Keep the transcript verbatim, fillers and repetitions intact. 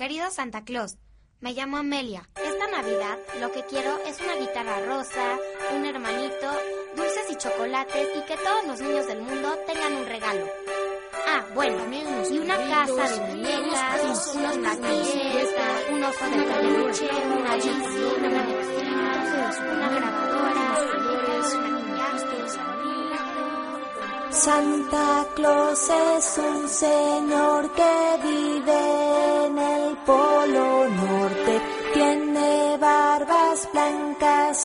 Querido Santa Claus, me llamo Amelia. Esta Navidad lo que quiero es una guitarra rosa, un hermanito, dulces y chocolates y que todos los niños del mundo tengan un regalo. Ah, bueno, y una casa de muñecas, unos patines, un oso de peluche, una bici, una bocina, una grabadora, una Santa Claus es un señor que vive en el Polo Norte, tiene barbas blancas